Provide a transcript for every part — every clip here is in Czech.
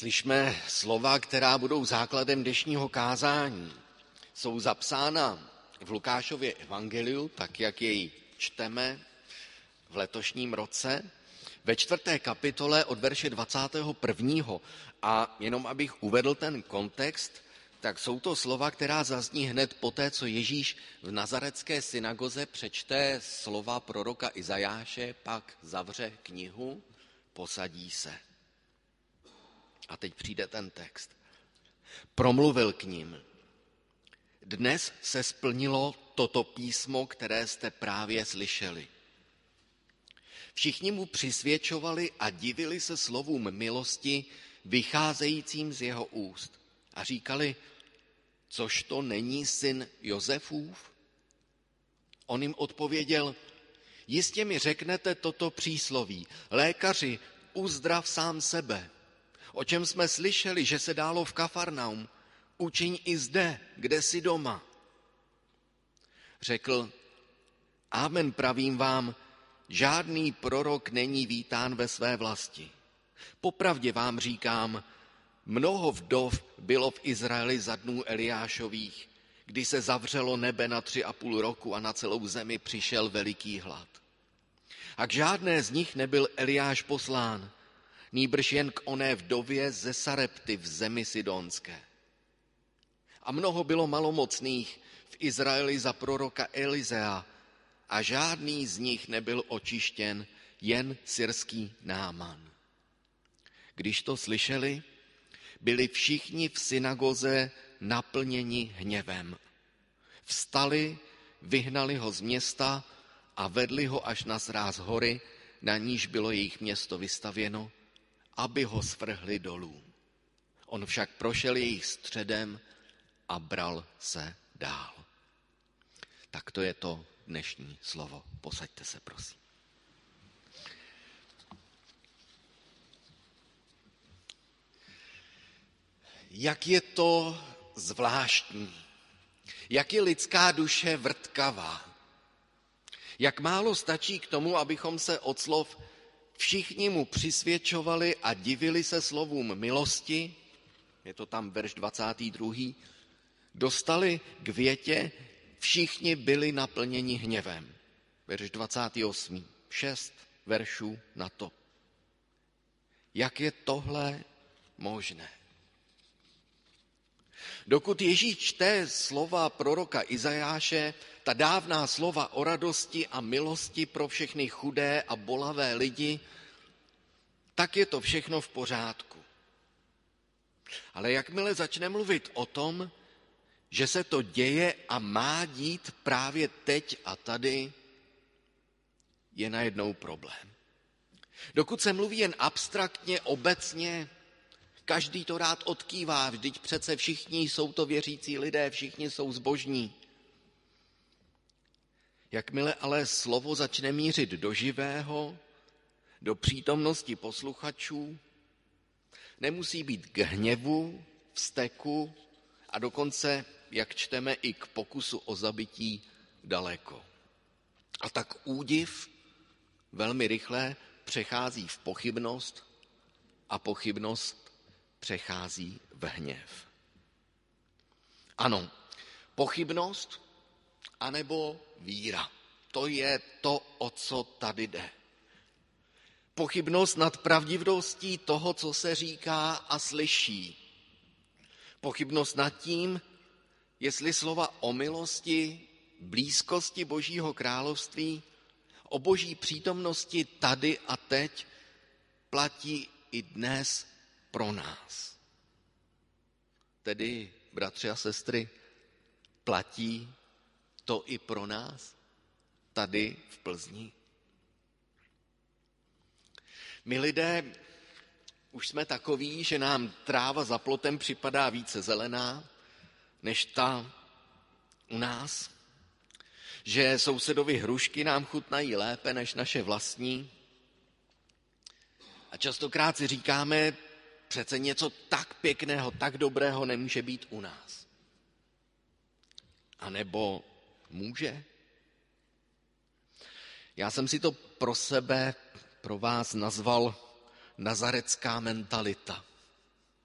Slyšme slova, která budou základem dnešního kázání. Jsou zapsána v Lukášově evangeliu, tak jak jej čteme v letošním roce, ve 4. kapitole od verše 21. A jenom abych uvedl ten kontext, tak jsou to slova, která zazní hned poté, co Ježíš v nazarecké synagoze přečte slova proroka Izajáše, pak zavře knihu, posadí se. A teď přijde ten text. Promluvil k nim. Dnes se splnilo toto písmo, které jste právě slyšeli. Všichni mu přisvědčovali a divili se slovům milosti, vycházejícím z jeho úst. A říkali, což to není syn Josefův? On jim odpověděl, jistě mi řeknete toto přísloví, lékaři, uzdrav sám sebe. O čem jsme slyšeli, že se dálo v Kafarnaum, učiň i zde, kde jsi doma. Řekl, amen pravím vám, žádný prorok není vítán ve své vlasti. Popravdě vám říkám, mnoho vdov bylo v Izraeli za dnů Eliášových, kdy se zavřelo nebe na 3,5 roku a na celou zemi přišel veliký hlad. A k žádné z nich nebyl Eliáš poslán, nýbrž jen k oné vdově ze Sarepty v zemi Sidonské. A mnoho bylo malomocných v Izraeli za proroka Elizea a žádný z nich nebyl očištěn, jen syrský Náman. Když to slyšeli, byli všichni v synagoze naplněni hněvem. Vstali, vyhnali ho z města a vedli ho až na sráz hory, na níž bylo jejich město vystavěno, aby ho svrhli dolů. On však prošel jejich středem a bral se dál. Tak to je to dnešní slovo. Posaďte se, prosím. Jak je to zvláštní, jak je lidská duše vrtkavá, jak málo stačí k tomu, abychom se od slov všichni mu přisvědčovali a divili se slovům milosti, je to tam verš 22, dostali k větě, všichni byli naplněni hněvem. Verš 28, 6 veršů na to. Jak je tohle možné? Dokud Ježíš čte slova proroka Izajáše, ta dávná slova o radosti a milosti pro všechny chudé a bolavé lidi, tak je to všechno v pořádku. Ale jakmile začne mluvit o tom, že se to děje a má dít právě teď a tady, je najednou problém. Dokud se mluví jen abstraktně, obecně, každý to rád odkývá, vždyť přece všichni jsou to věřící lidé, všichni jsou zbožní. Jakmile ale slovo začne mířit do živého, do přítomnosti posluchačů, nemusí být k hněvu, vzteku a dokonce, jak čteme, i k pokusu o zabití daleko. A tak údiv velmi rychle přechází v pochybnost a pochybnost přechází v hněv. Ano, pochybnost anebo víra. To je to, o co tady jde. Pochybnost nad pravdivostí toho, co se říká a slyší. Pochybnost nad tím, jestli slova o milosti, blízkosti Božího království, o Boží přítomnosti tady a teď platí i dnes pro nás. Tedy, bratři a sestry, platí to i pro nás tady v Plzni. My lidé už jsme takoví, že nám tráva za plotem připadá více zelená, než ta u nás. Že sousedovi hrušky nám chutnají lépe než naše vlastní. A častokrát si říkáme, přece něco tak pěkného, tak dobrého nemůže být u nás. A nebo může? Já jsem si to pro sebe, pro vás nazval nazarecká mentalita.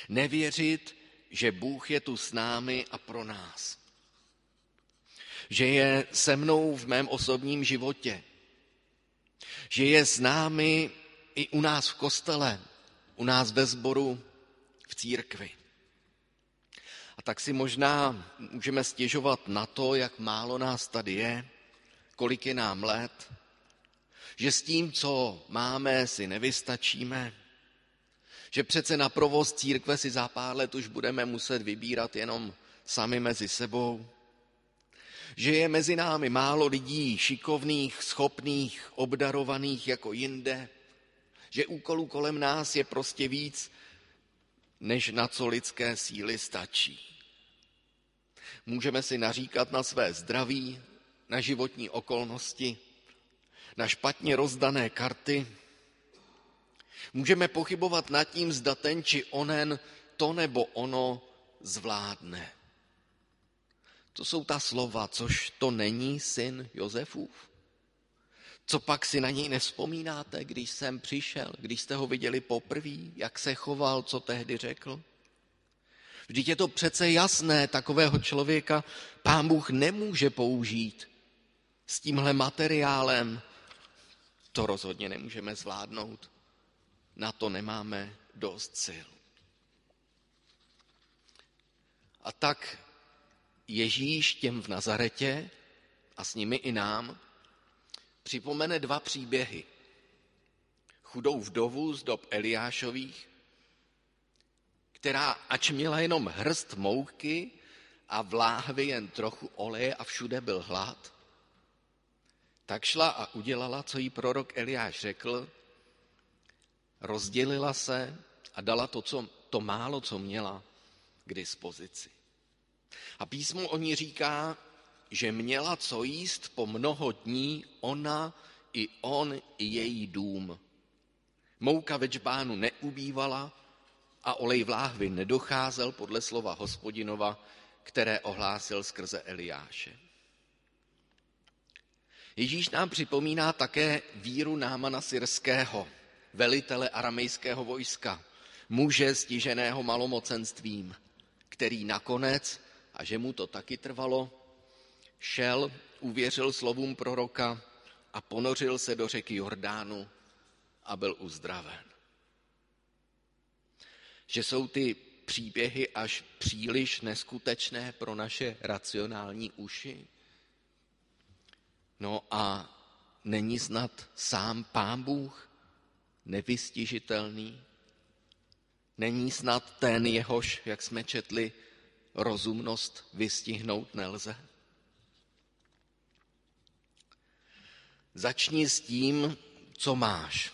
Nevěřit, že Bůh je tu s námi a pro nás. Že je se mnou v mém osobním životě. Že je s námi i u nás v kostele, u nás ve sboru, v církvi. A tak si možná můžeme stěžovat na to, jak málo nás tady je, kolik je nám let, že s tím, co máme, si nevystačíme, že přece na provoz církve si za pár let už budeme muset vybírat jenom sami mezi sebou, že je mezi námi málo lidí šikovných, schopných, obdarovaných jako jinde, že úkolů kolem nás je prostě víc, než na co lidské síly stačí. Můžeme si naříkat na své zdraví, na životní okolnosti, na špatně rozdané karty. Můžeme pochybovat nad tím, zda ten či onen to nebo ono zvládne. To jsou ta slova, což to není syn Josefův. Co pak si na něj nevzpomínáte, když jsem přišel, když jste ho viděli poprvé, jak se choval, co tehdy řekl? Vždyť je to přece jasné, takového člověka Pán Bůh nemůže použít. S tímhle materiálem to rozhodně nemůžeme zvládnout. Na to nemáme dost sil. A tak Ježíš těm v Nazaretě a s nimi i nám připomene 2 příběhy. Chudou vdovu z dob Eliášových, která ač měla jenom hrst mouky a v láhvi jen trochu oleje a všude byl hlad, tak šla a udělala, co jí prorok Eliáš řekl, rozdělila se a dala to málo, co měla k dispozici. A písmo o ní říká, že měla co jíst po mnoho dní ona i on i její dům. Mouka ve džbánu neubývala a olej v láhvi nedocházel podle slova Hospodinova, které ohlásil skrze Eliáše. Ježíš nám připomíná také víru Námana syrského, velitele aramejského vojska, muže stiženého malomocenstvím, který nakonec, a že mu to taky trvalo, šel, uvěřil slovům proroka a ponořil se do řeky Jordánu a byl uzdraven. Že jsou ty příběhy až příliš neskutečné pro naše racionální uši? No a není snad sám Pán Bůh nevystižitelný? Není snad ten, jehož, jak jsme četli, rozumnost vystihnout nelze? Začni s tím, co máš.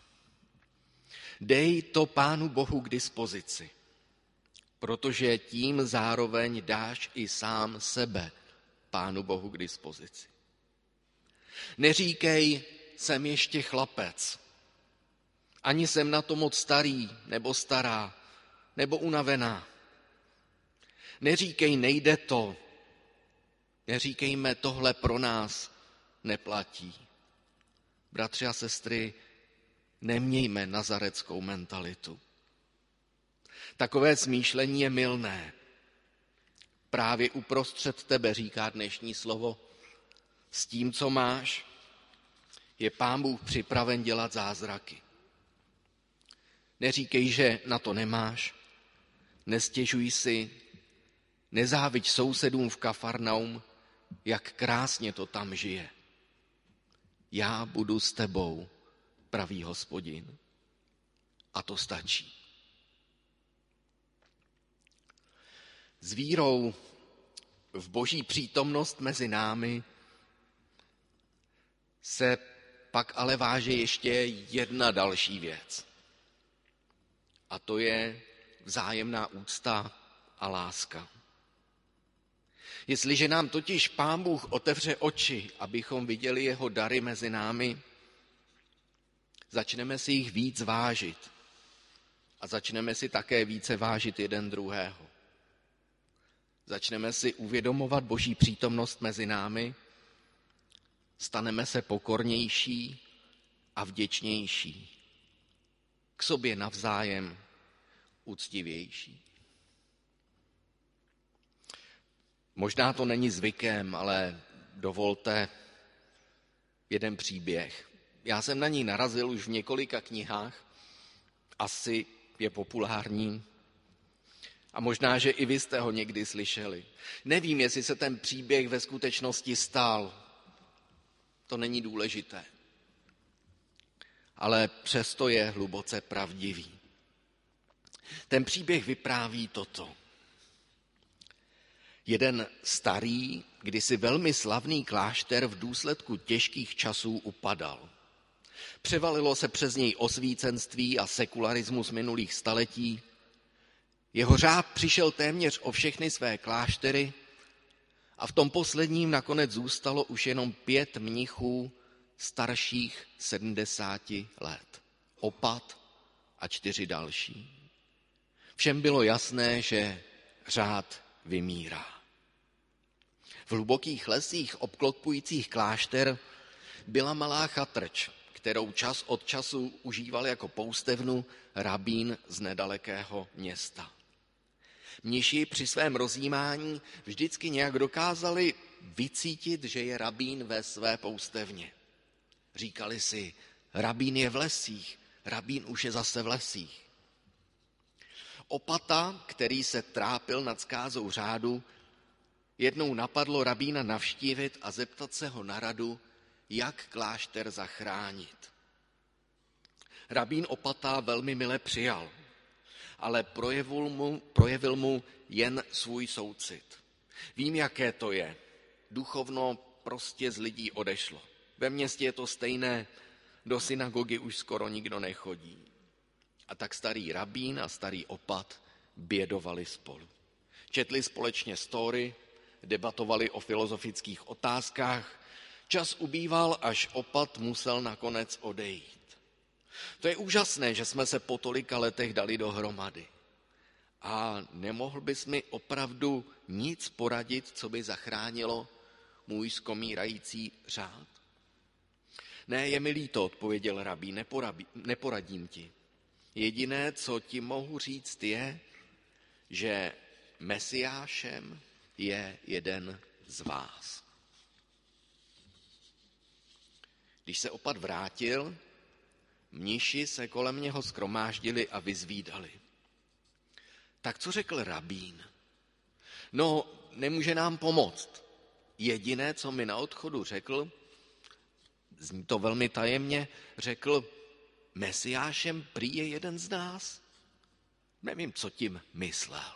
Dej to Pánu Bohu k dispozici, protože tím zároveň dáš i sám sebe Pánu Bohu k dispozici. Neříkej, jsem ještě chlapec, ani jsem na to moc starý, nebo stará, nebo unavená. Neříkej, nejde to. Neříkejme, tohle pro nás neplatí. Bratři a sestry, nemějme nazareckou mentalitu. Takové smýšlení je mylné. Právě uprostřed tebe, říká dnešní slovo, s tím, co máš, je Pán Bůh připraven dělat zázraky. Neříkej, že na to nemáš, nestěžuj si, nezáviď sousedům v Kafarnaum, jak krásně to tam žije. Já budu s tebou, pravý Hospodin. A to stačí. S vírou v Boží přítomnost mezi námi se pak ale váže ještě jedna další věc. A to je vzájemná úcta a láska. Jestliže nám totiž Pán Bůh otevře oči, abychom viděli jeho dary mezi námi, začneme si jich víc vážit a začneme si také více vážit jeden druhého. Začneme si uvědomovat Boží přítomnost mezi námi, staneme se pokornější a vděčnější k sobě navzájem, úctivější. Možná to není zvykem, ale dovolte jeden příběh. Já jsem na ní narazil už v několika knihách, asi je populární a možná, že i vy jste ho někdy slyšeli. Nevím, jestli se ten příběh ve skutečnosti stal, to není důležité, ale přesto je hluboce pravdivý. Ten příběh vypráví toto. Jeden starý, kdysi velmi slavný klášter v důsledku těžkých časů upadal. Převalilo se přes něj osvícenství a sekularismus minulých staletí. Jeho řád přišel téměř o všechny své kláštery a v tom posledním nakonec zůstalo už jenom 5 mnichů starších 70 let. Opat a 4 další. Všem bylo jasné, že řád vymírá. V hlubokých lesích obklopujících klášter byla malá chatrč, kterou čas od času užíval jako poustevnu rabín z nedalekého města. Mniši při svém rozjímání vždycky nějak dokázali vycítit, že je rabín ve své poustevně. Říkali si, rabín je v lesích, rabín už je zase v lesích. Opata, který se trápil nad zkázou řádu, jednou napadlo rabína navštívit a zeptat se ho na radu, jak klášter zachránit. Rabín Opata velmi mile přijal, ale projevil mu jen svůj soucit. Vím, jaké to je. Duchovno prostě z lidí odešlo. Ve městě je to stejné, do synagogy už skoro nikdo nechodí. A tak starý rabín a starý opat bědovali spolu. Četli společně story, debatovali o filozofických otázkách. Čas ubýval, až opat musel nakonec odejít. To je úžasné, že jsme se po tolika letech dali dohromady. A nemohl bys mi opravdu nic poradit, co by zachránilo můj skomírající řád? Ne, je mi líto, odpověděl rabín, neporadím ti. Jediné, co ti mohu říct, je, že Mesiášem je jeden z vás. Když se opat vrátil, mniši se kolem něho shromáždili a vyzvídali. Tak co řekl rabín? No, nemůže nám pomoct. Jediné, co mi na odchodu řekl, zní to velmi tajemně, řekl, Mesiášem prý je jeden z nás. Nevím, co tím myslel.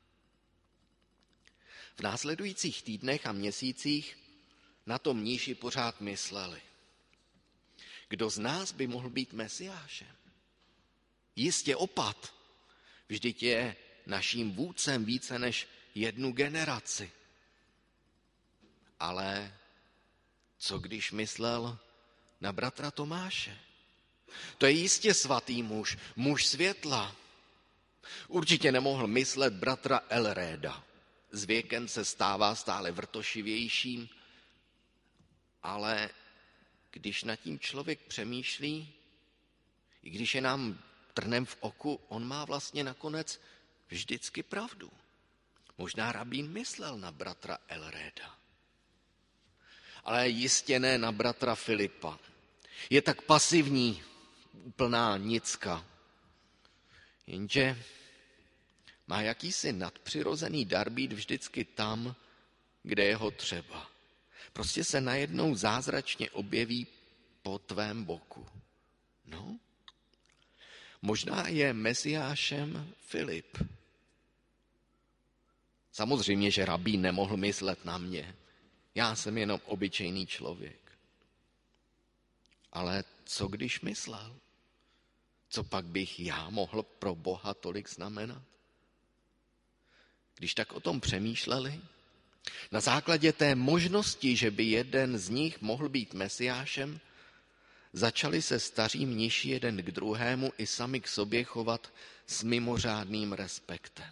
V následujících týdnech a měsících na to mníši pořád mysleli. Kdo z nás by mohl být Mesiášem? Jistě opat. Vždyť je naším vůdcem více než 1 generaci. Ale co když myslel na bratra Tomáše? To je jistě svatý muž, muž světla. Určitě nemohl myslet bratra Elréda. S věkem se stává stále vrtošivějším, ale když nad tím člověk přemýšlí, i když je nám trnem v oku, on má vlastně nakonec vždycky pravdu. Možná rabín myslel na bratra Elréda, ale jistě ne na bratra Filipa. Je tak pasivní, úplná nicka. Jenže má jakýsi nadpřirozený dar být vždycky tam, kde je ho třeba. Prostě se najednou zázračně objeví po tvém boku. No, možná je Mesiášem Filip. Samozřejmě, že rabín nemohl myslet na mě. Já jsem jenom obyčejný člověk. Ale co když myslel? Co pak bych já mohl pro Boha tolik znamenat? Když tak o tom přemýšleli, na základě té možnosti, že by jeden z nich mohl být Mesiášem, začali se staří mniši jeden k druhému i sami k sobě chovat s mimořádným respektem.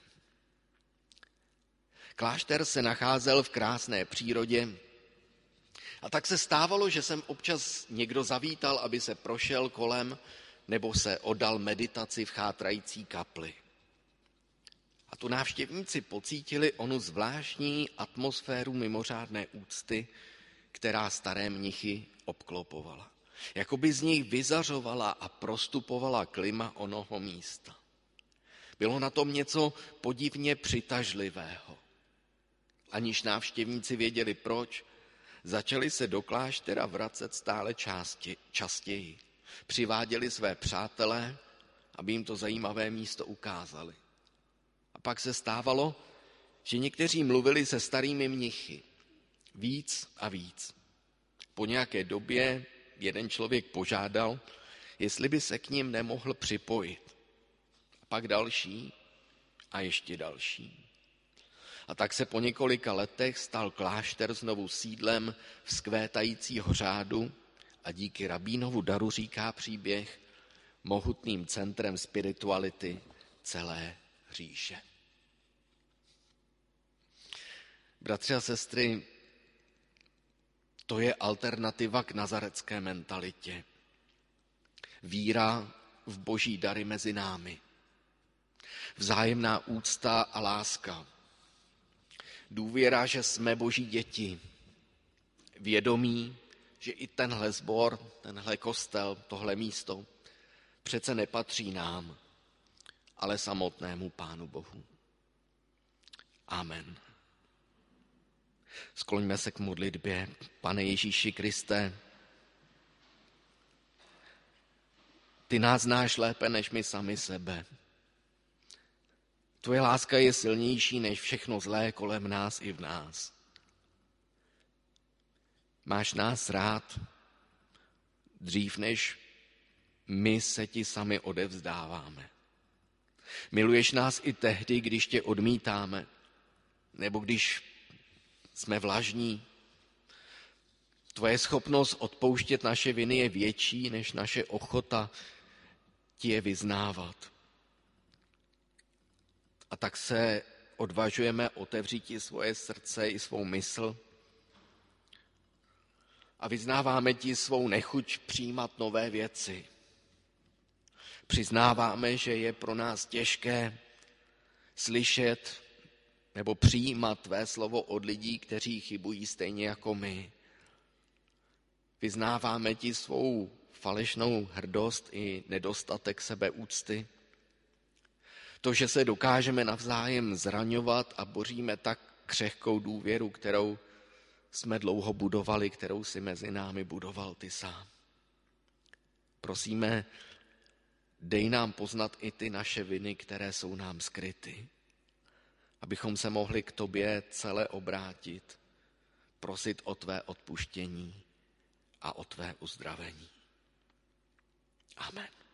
Klášter se nacházel v krásné přírodě a tak se stávalo, že sem občas někdo zavítal, aby se prošel kolem nebo se oddal meditaci v chátrající kapli. A tu návštěvníci pocítili onu zvláštní atmosféru mimořádné úcty, která staré mnichy obklopovala. Jakoby z nich vyzařovala a prostupovala klima onoho místa. Bylo na tom něco podivně přitažlivého. Aniž návštěvníci věděli proč, začali se do kláštera vracet stále častěji. Přiváděli své přátelé, aby jim to zajímavé místo ukázali. A pak se stávalo, že někteří mluvili se starými mnichy. Víc a víc. Po nějaké době jeden člověk požádal, jestli by se k nim nemohl připojit. A pak další a ještě další. A tak se po několika letech stal klášter znovu sídlem vzkvétajícího řádu a díky rabínovu daru, říká příběh, mohutným centrem spirituality celé říše. Bratři a sestry, to je alternativa k nazaretské mentalitě. Víra v boží dary mezi námi. Vzájemná úcta a láska. Důvěra, že jsme boží děti. Vědomí, že i tenhle sbor, tenhle kostel, tohle místo přece nepatří nám, ale samotnému Pánu Bohu. Amen. Skloňme se k modlitbě. Pane Ježíši Kriste, ty nás znáš lépe než my sami sebe. Tvoje láska je silnější než všechno zlé kolem nás i v nás. Máš nás rád dřív, než my se ti sami odevzdáváme. Miluješ nás i tehdy, když tě odmítáme, nebo když jsme vlažní. Tvoje schopnost odpouštět naše viny je větší než naše ochota ti je vyznávat. A tak se odvažujeme otevřít ti svoje srdce i svou mysl a vyznáváme ti svou nechuť přijímat nové věci. Přiznáváme, že je pro nás těžké slyšet nebo přijímat tvé slovo od lidí, kteří chybují stejně jako my. Vyznáváme ti svou falešnou hrdost i nedostatek sebeúcty. To, že se dokážeme navzájem zraňovat a boříme tak křehkou důvěru, kterou jsme dlouho budovali, kterou si mezi námi budoval ty sám. Prosíme, dej nám poznat i ty naše viny, které jsou nám skryty, abychom se mohli k tobě celé obrátit, prosit o tvé odpuštění a o tvé uzdravení. Amen.